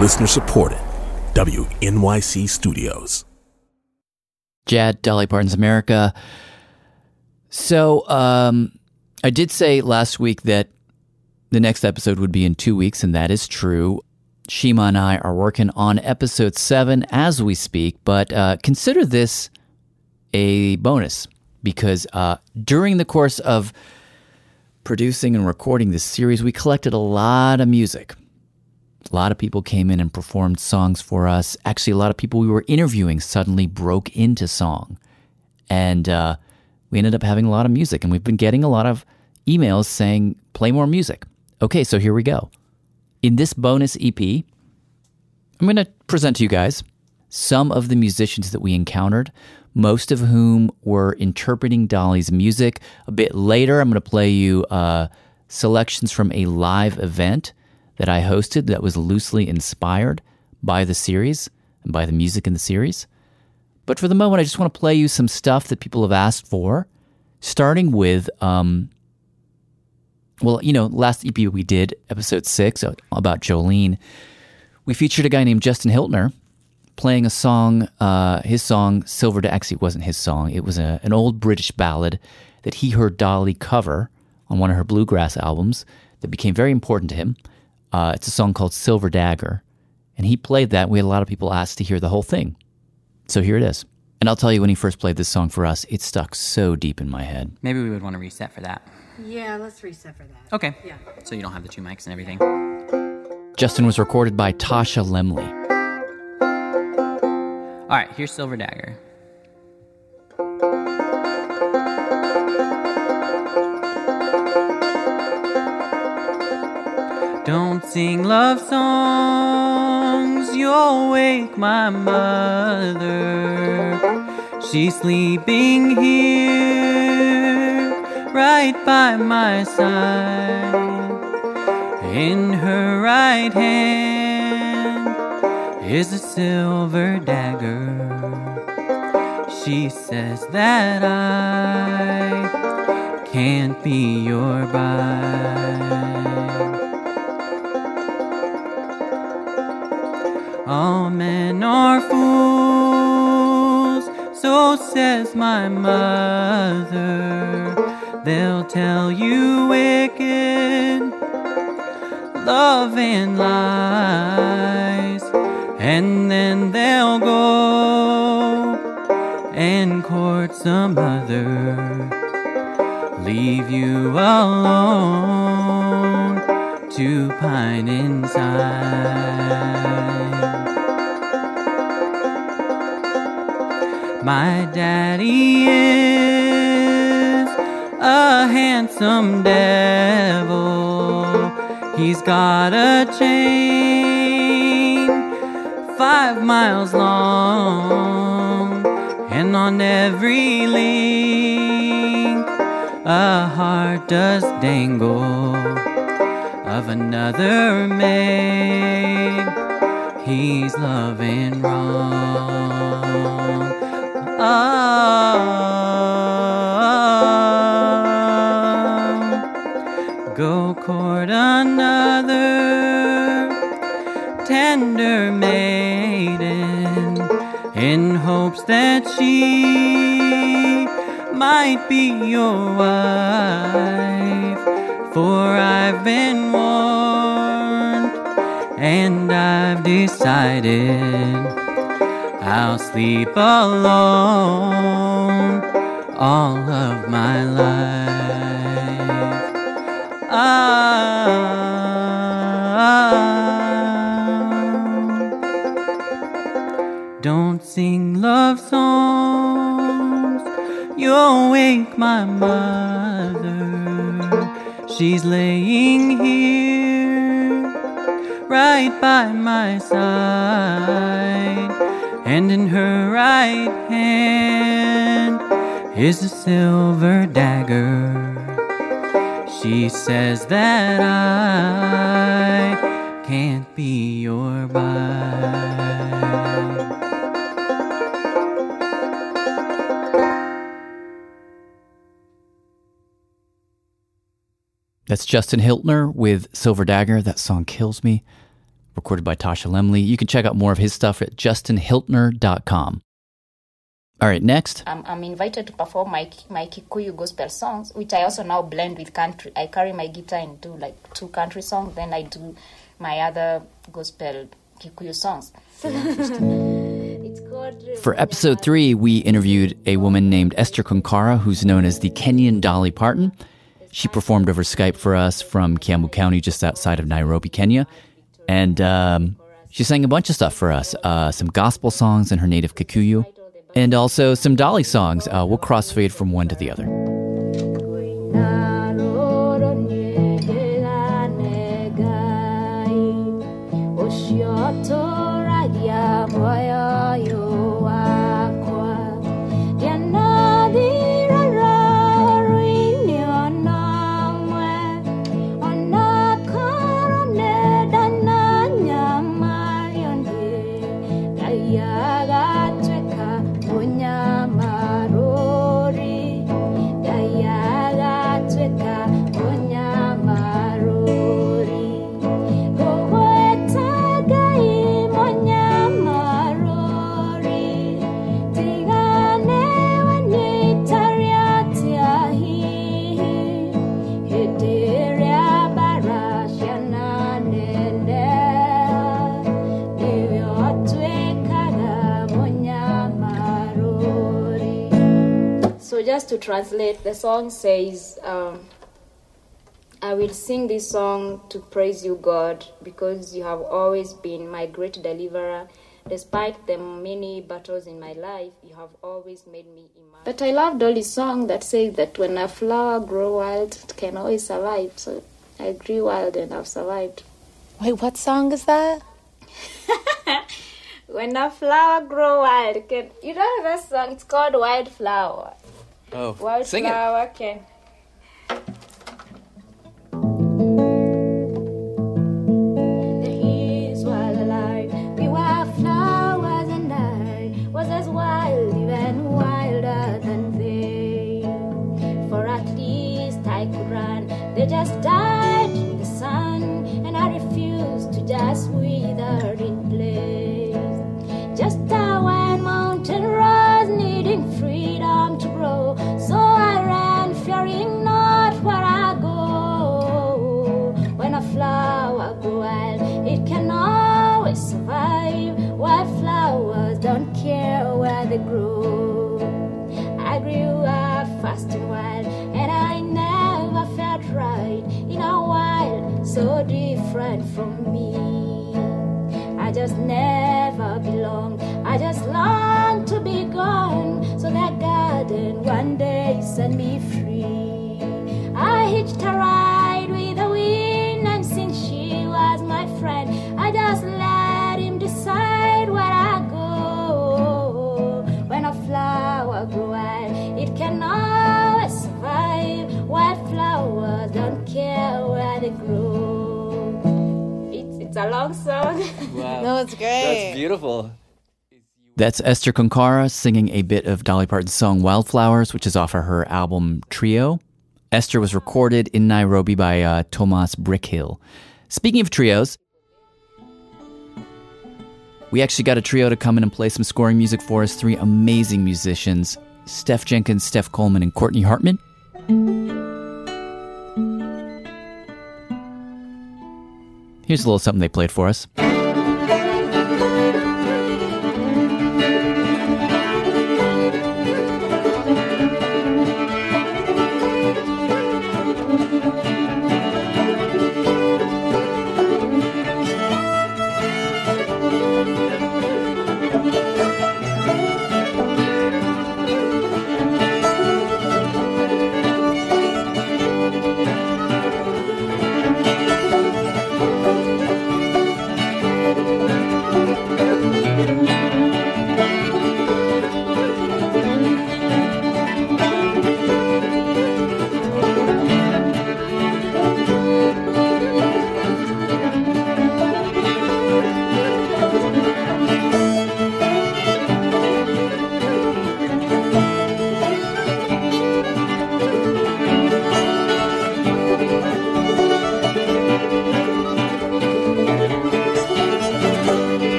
Listener supported. WNYC Studios. Jad, Dolly Parton's America. So, I did say last week that the next episode would be in 2 weeks, and that is true. Shima and I are working on episode 7 as we speak, but consider this a bonus because during the course of producing and recording this series, we collected a lot of music. A lot of people came in and performed songs for us. Actually, a lot of people we were interviewing suddenly broke into song. And we ended up having a lot of music. And we've been getting a lot of emails saying, play more music. Okay, so here we go. In this bonus EP, I'm going to present to you guys some of the musicians that we encountered, most of whom were interpreting Dolly's music. A bit later, I'm going to play you selections from a live event that I hosted that was loosely inspired by the series and by the music in the series. But for the moment, I just want to play you some stuff that people have asked for, starting with, last EP we did, episode 6, about Jolene. We featured a guy named Justin Hiltner playing a song, his song, Silver Dagger. Actually, it wasn't his song. It was an old British ballad that he heard Dolly cover on one of her bluegrass albums that became very important to him. It's a song called Silver Dagger, and he played that. We had a lot of people ask to hear the whole thing. So here it is. And I'll tell you, when he first played this song for us, it stuck so deep in my head. Maybe we would want to reset for that. Yeah, let's reset for that. Okay. Yeah. So you don't have the 2 mics and everything. Justin was recorded by Tasha Lemley. All right, here's Silver Dagger. Don't sing love songs, you'll wake my mother. She's sleeping here, right by my side. In her right hand is a silver dagger. She says that I can't be your bride. All men are fools, so says my mother. They'll tell you wicked love and lies, and then they'll go and court some other, leave you alone to pine inside. My daddy is a handsome devil. He's got a chain 5 miles long, and on every link a heart does dangle of another maid he's loving wrong. Go court another tender maiden in hopes that she might be your wife, for I've been warned and I've decided I'll sleep alone all of my life. Don't sing love songs, you'll wake my mother. She's laying here right by my side, and in her right hand is a silver dagger. She says that I can't be your bride. That's Justin Hiltner with Silver Dagger. That song kills me. recorded by Tasha Lemley. You can check out more of his stuff at justinhiltner.com. All right, next. I'm invited to perform my Kikuyu gospel songs, which I also now blend with country. I carry my guitar and do like 2 country songs, then I do my other gospel Kikuyu songs. For episode 3, we interviewed a woman named Esther Konkara, who's known as the Kenyan Dolly Parton. She performed over Skype for us from Kiambu County, just outside of Nairobi, Kenya. And she sang a bunch of stuff for us, some gospel songs in her native Kikuyu, and also some Dolly songs. We'll crossfade from one to the other. Just to translate, the song says, I will sing this song to praise you, God, because you have always been my great deliverer. Despite the many battles in my life, you have always made me imagine. But I love Dolly's song that says that when a flower grows wild, it can always survive. So I grew wild and I've survived. Wait, what song is that? When a flower grows wild, you know that song? It's called Wildflower. Oh, sing it. Can. The hills were alive. We were flowers and I was as wild, even wilder than they. For at least I could run. They just died in the sun, and I refused to just wither in place. Just a wild mountain rose, needing freedom to grow. So I ran, fearing not where I go. When a flower grows wild, it can always survive. Wildflowers don't care where they grow. I grew up fast and wild, and I never felt right in a world so different from me. I just never belonged. I just longed to be gone, so that garden one day set me free. I hitched a ride with the wind, and since she was my friend, I just let him decide where I go. When a flower grows wild, it can always survive. Wildflowers don't care where they grow. It's a long song. Wow. No, it's great. That's beautiful. That's Esther Konkara singing a bit of Dolly Parton's song Wildflowers, which is off of her album Trio. Esther was recorded in Nairobi by Thomas Brickhill. Speaking of trios, we actually got a trio to come in and play some scoring music for us. 3 amazing musicians, Steph Jenkins, Steph Coleman, and Courtney Hartman. Here's a little something they played for us.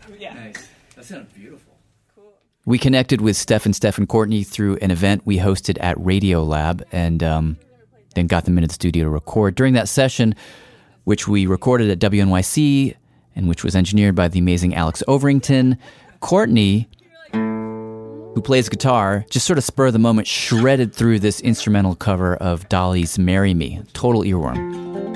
Nice. That sounded beautiful. We connected with Steph and Courtney through an event we hosted at Radiolab, and then got them into the studio to record. During that session, which we recorded at WNYC and which was engineered by the amazing Alex Overington, Courtney, who plays guitar, just sort of spur of the moment, shredded through this instrumental cover of Dolly's Marry Me. Total earworm.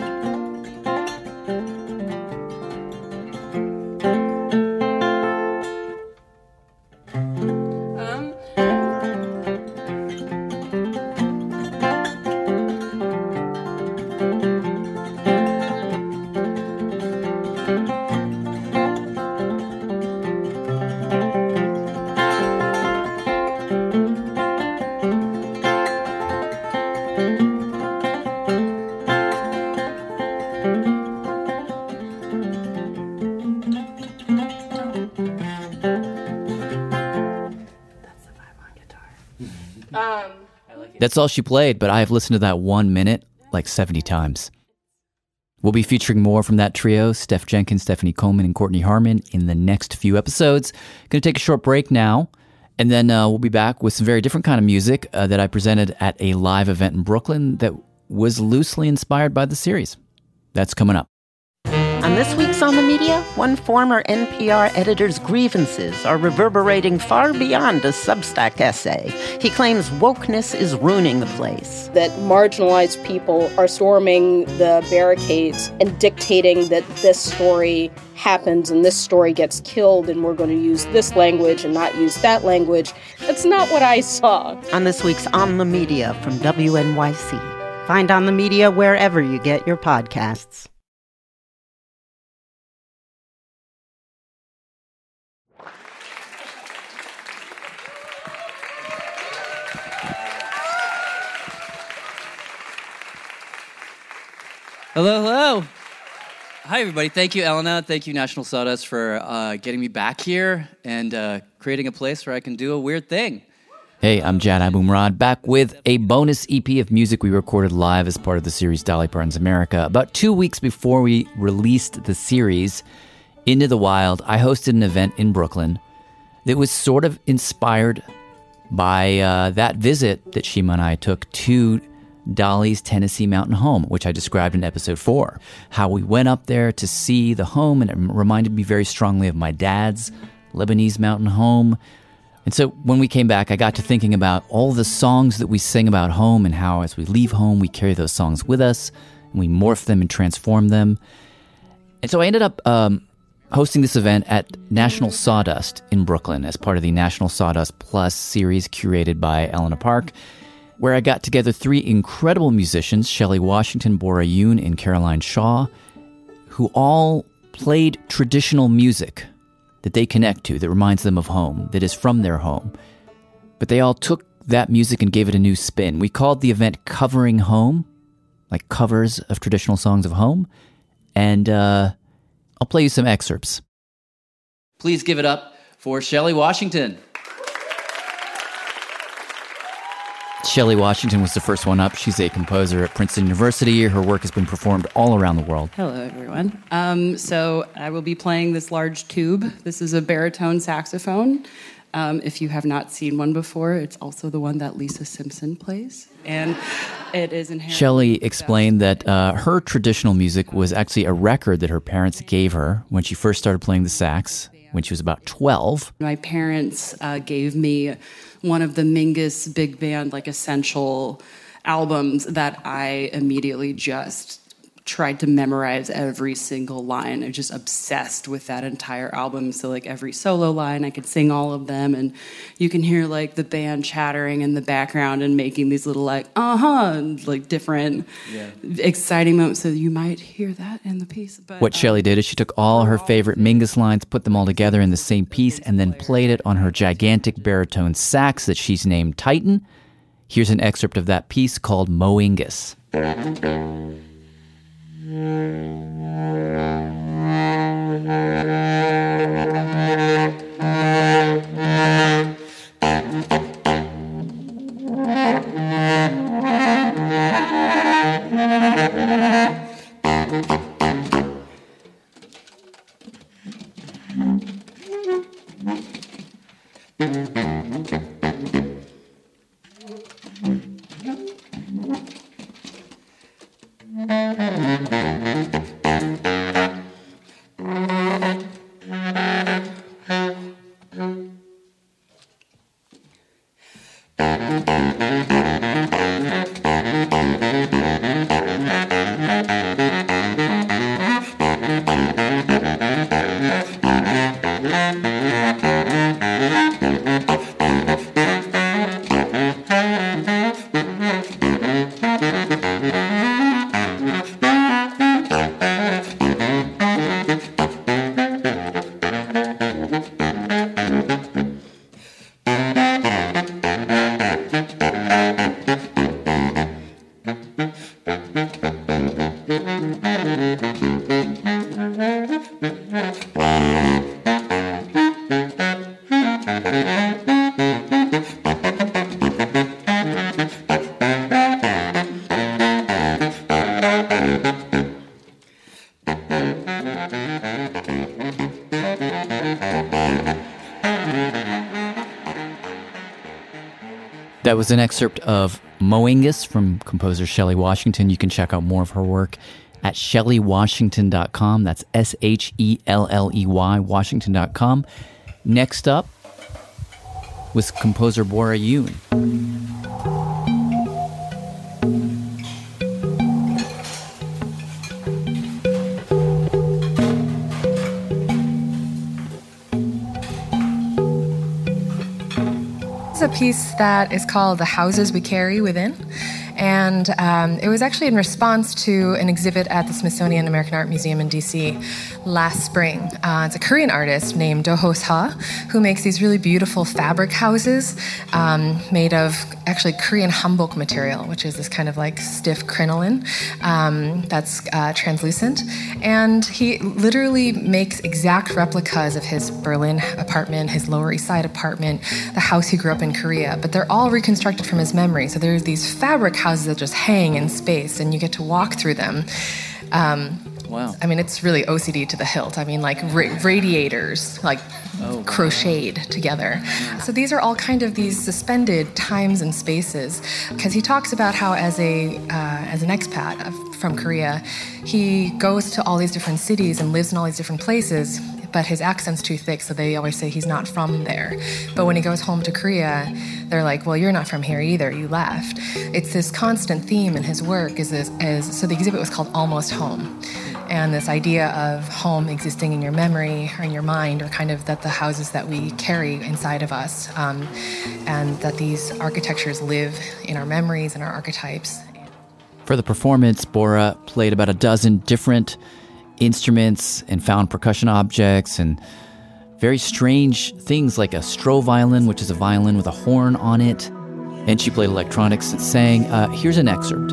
That's all she played, but I have listened to that 1 minute like 70 times. We'll be featuring more from that trio, Steph Jenkins, Stephanie Coleman, and Courtney Harmon, in the next few episodes. Going to take a short break now, and then we'll be back with some very different kind of music that I presented at a live event in Brooklyn that was loosely inspired by the series. That's coming up. On this week's On the Media, one former NPR editor's grievances are reverberating far beyond a Substack essay. He claims wokeness is ruining the place. That marginalized people are storming the barricades and dictating that this story happens and this story gets killed and we're going to use this language and not use that language. That's not what I saw. On this week's On the Media from WNYC. Find On the Media wherever you get your podcasts. Hello. Hi, everybody. Thank you, Elena. Thank you, National Sawdust, for getting me back here and creating a place where I can do a weird thing. Hey, I'm Jad Abumrad, back with a bonus EP of music we recorded live as part of the series Dolly Parton's America. About 2 weeks before we released the series, Into the Wild, I hosted an event in Brooklyn that was sort of inspired by that visit that Shima and I took to Dolly's Tennessee mountain home, which I described in episode 4. How we went up there to see the home, and it reminded me very strongly of my dad's Lebanese mountain home. And so when we came back, I got to thinking about all the songs that we sing about home and how as we leave home, we carry those songs with us and we morph them and transform them. And so I ended up hosting this event at National Sawdust in Brooklyn as part of the National Sawdust Plus series curated by Elena Park, where I got together 3 incredible musicians, Shelley Washington, Bora Yoon, and Caroline Shaw, who all played traditional music that they connect to, that reminds them of home, that is from their home. But they all took that music and gave it a new spin. We called the event Covering Home, like covers of traditional songs of home. And I'll play you some excerpts. Please give it up for Shelley Washington. Shelley Washington was the first one up. She's a composer at Princeton University. Her work has been performed all around the world. Hello, everyone. So I will be playing this large tube. This is a baritone saxophone. If you have not seen one before, it's also the one that Lisa Simpson plays. And it is inherently... Shelley explained that her traditional music was actually a record that her parents gave her when she first started playing the sax, when she was about 12. My parents gave me one of the Mingus big band, like, essential albums that I immediately just tried to memorize every single line. I'm just obsessed with that entire album. So, like, every solo line, I could sing all of them, and you can hear, like, the band chattering in the background and making these little, like, like, different exciting moments. So you might hear that in the piece. But what Shelley did is she took all her favorite Mingus lines, put them all together in the same piece, and then played it on her gigantic baritone sax that she's named Titan. Here's an excerpt of that piece called Moingus. That was an excerpt of Mo'ingus from composer Shelley Washington. You can check out more of her work at shelleywashington.com. That's SHELLEY, Washington.com. Next up was composer Bora Yoon. A piece that is called The Houses We Carry Within. And it was actually in response to an exhibit at the Smithsonian American Art Museum in D.C. last spring. It's a Korean artist named Do-ho Seo who makes these really beautiful fabric houses made of actually Korean hanbok material, which is this kind of like stiff crinoline that's translucent. And he literally makes exact replicas of his Berlin apartment, his Lower East Side apartment, the house he grew up in Korea, but they're all reconstructed from his memory. So there's these fabric houses that just hang in space and you get to walk through them. Wow. I mean, it's really OCD to the hilt. I mean, like radiators, like crocheted together. So these are all kind of these suspended times and spaces. Because he talks about how as an expat from Korea, he goes to all these different cities and lives in all these different places, but his accent's too thick, so they always say he's not from there. But when he goes home to Korea, they're like, well, you're not from here either, you left. It's this constant theme in his work so the exhibit was called Almost Home. And this idea of home existing in your memory or in your mind, or kind of that the houses that we carry inside of us, and that these architectures live in our memories and our archetypes. For the performance, Bora played about a dozen different instruments and found percussion objects and very strange things like a Stroh violin, which is a violin with a horn on it. And she played electronics and sang. Here's an excerpt.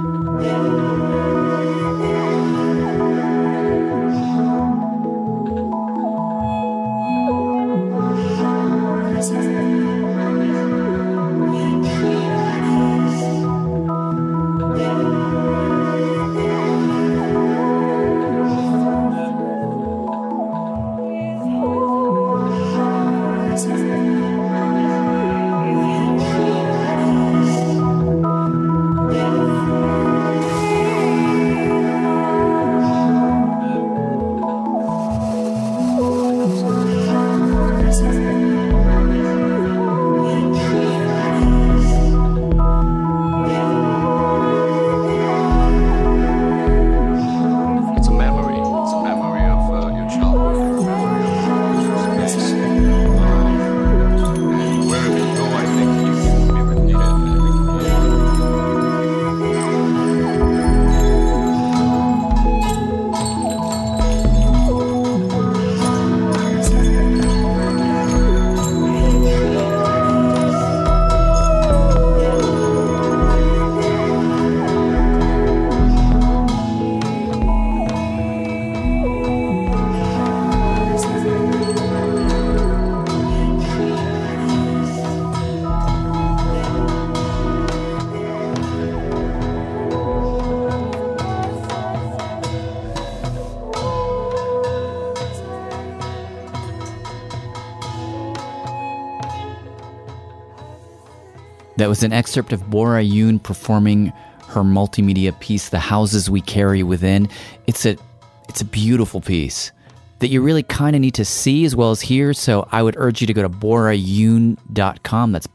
That was an excerpt of Bora Yoon performing her multimedia piece, The Houses We Carry Within. It's a beautiful piece that you really kind of need to see as well as hear, so I would urge you to go to borayoon.com. That's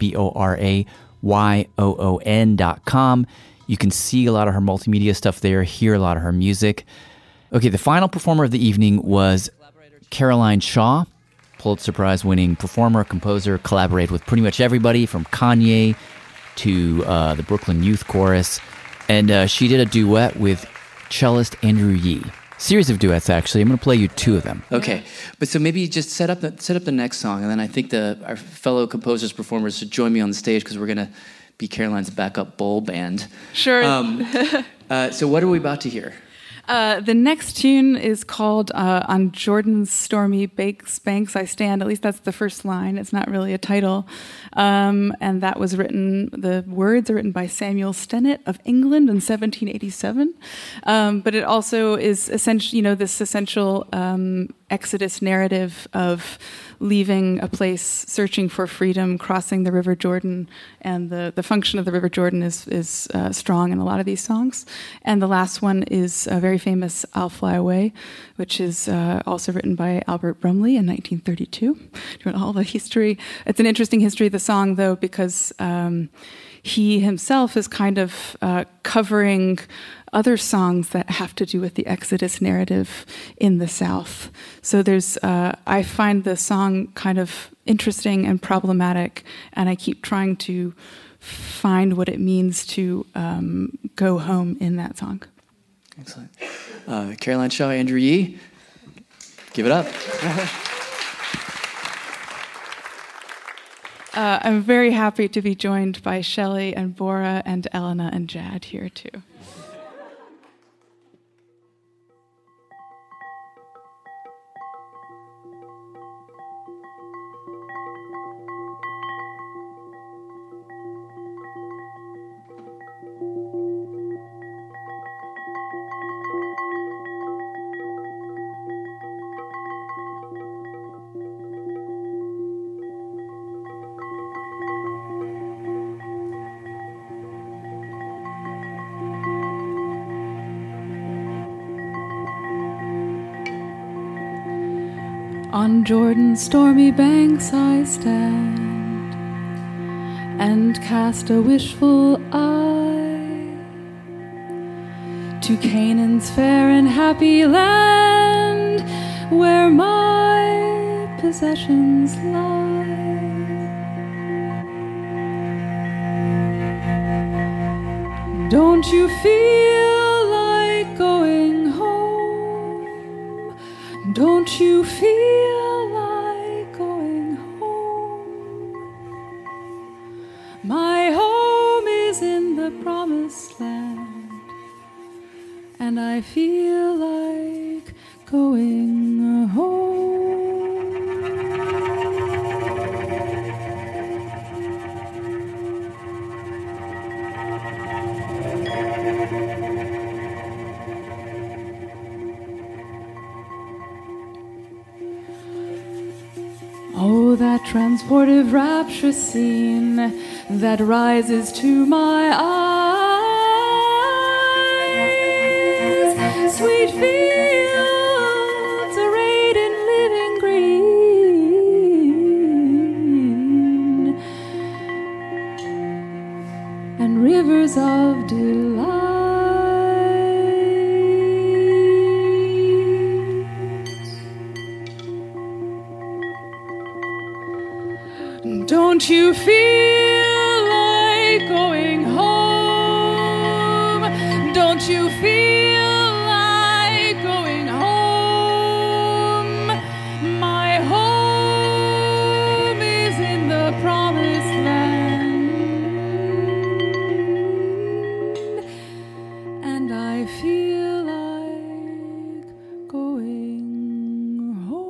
BORAYOON.com. You can see a lot of her multimedia stuff there, hear a lot of her music. Okay, the final performer of the evening was Caroline Shaw, Pulitzer Prize-winning performer, composer, collaborated with pretty much everybody from Kanye to the Brooklyn Youth Chorus, and she did a duet with cellist Andrew Yee. Series of duets, actually. I'm going to play you two of them. Okay, but so maybe just set up the next song, and then I think our fellow composers, performers should join me on the stage because we're going to be Caroline's backup bowl band. Sure. So what are we about to hear? The next tune is called On Jordan's Stormy Banks I Stand. At least that's the first line. It's not really a title. And that was the words are written by Samuel Stennett of England in 1787. But it also is essentially, this essential Exodus narrative of leaving a place, searching for freedom, crossing the River Jordan, and the function of the River Jordan is strong in a lot of these songs. And the last one is a very famous I'll Fly Away, which is also written by Albert Brumley in 1932. Doing all the history. It's an interesting history of the song, though, because he himself is kind of covering other songs that have to do with the Exodus narrative in the South. So I find the song kind of interesting and problematic, and I keep trying to find what it means to go home in that song. Excellent. Caroline Shaw, Andrew Yee, give it up. I'm very happy to be joined by Shelley and Bora and Elena and Jad here too. On Jordan's stormy banks I stand and cast a wishful eye to Canaan's fair and happy land where my possessions lie. Don't you feel like going home? Don't you feel like going home? My home is in the promised land, and I feel like going home. Oh, that transportive rapture scene that rises to my eyes. Sweet fields arrayed in living green and rivers of delight. Don't you feel like going home? Don't you feel like going home? My home is in the promised land, and I feel like going home.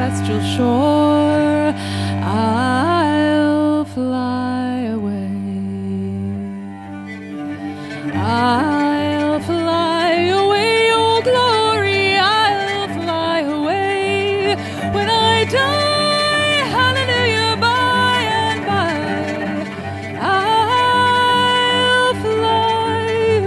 celestial shore, I'll fly away. I'll fly away, oh glory, I'll fly away. When I die, hallelujah, by and by, I'll fly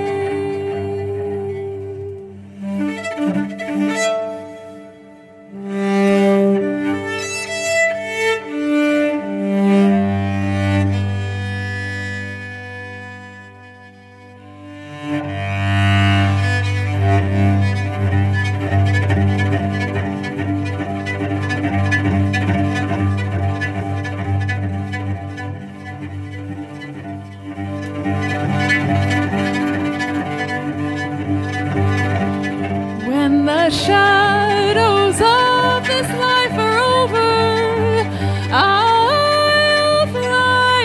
When the shadows of this life are over, I'll fly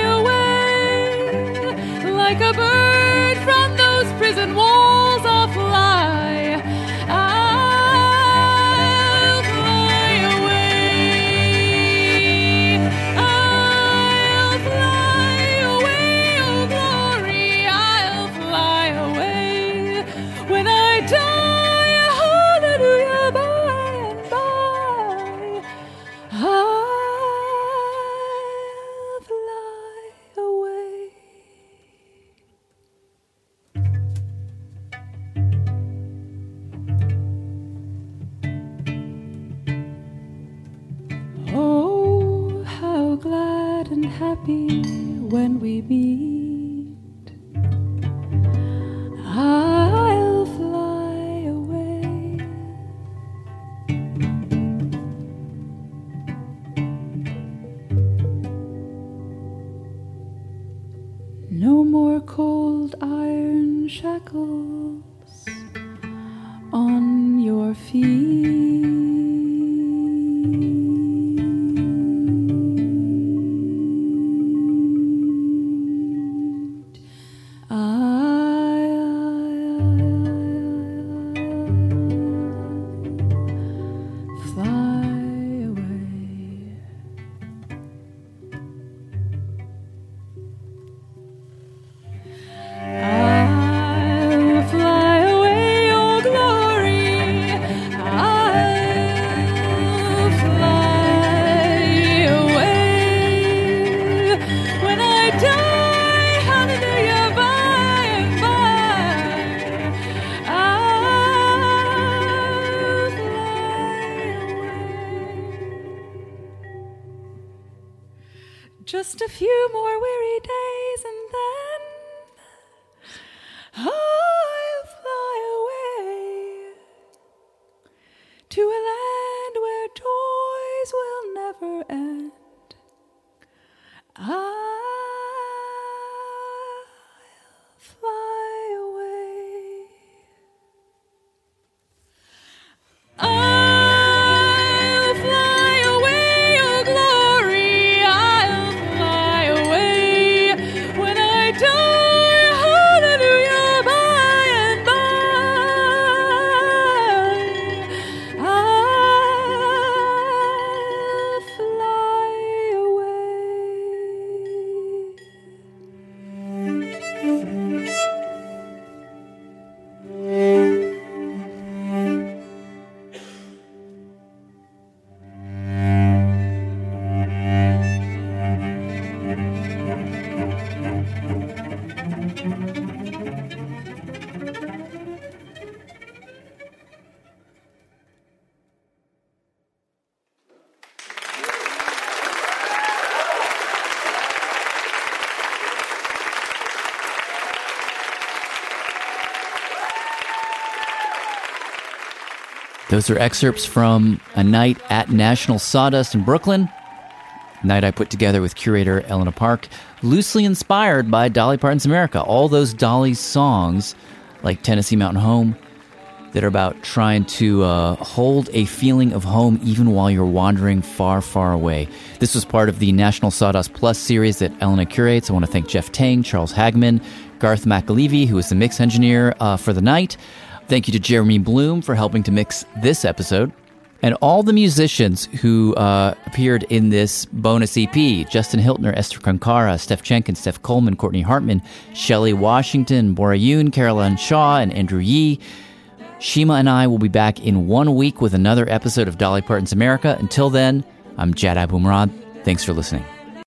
away. Like a bird from those prison walls, I'll fly. I'll fly away. I'll fly away, oh glory, I'll fly away. When I die, hallelujah, by and by, I'll fly away. Oh, how glad and happy when we meet. I'll fly away. No more cold iron shackles on your feet. I'll fly away. I'll fly away, oh glory, I'll fly away. When I die, hallelujah, by and by, I'll fly away. Just a few more weary days and then I'll fly away to a land where joys will never end. I'll fly away. I'll fly away, oh glory, I'll fly away. When I die, hallelujah, by and by, I'll fly Those are excerpts from a night at National Sawdust in Brooklyn, a night I put together with curator Elena Park, loosely inspired by Dolly Parton's America. All those Dolly songs, like Tennessee Mountain Home, that are about trying to hold a feeling of home even while you're wandering far, far away. This was part of the National Sawdust Plus series that Elena curates. I want to thank Jeff Tang, Charles Hagman, Garth McAlevey, who is the mix engineer for the night. Thank you to Jeremy Bloom for helping to mix this episode. And all the musicians who appeared in this bonus EP, Justin Hiltner, Esther Kankara, Steph Chenkin, Steph Coleman, Courtney Hartman, Shelley Washington, Bora Yoon, Caroline Shaw, and Andrew Yee. Shima and I will be back in 1 week with another episode of Dolly Parton's America. Until then, I'm Jad Abumrad. Thanks for listening.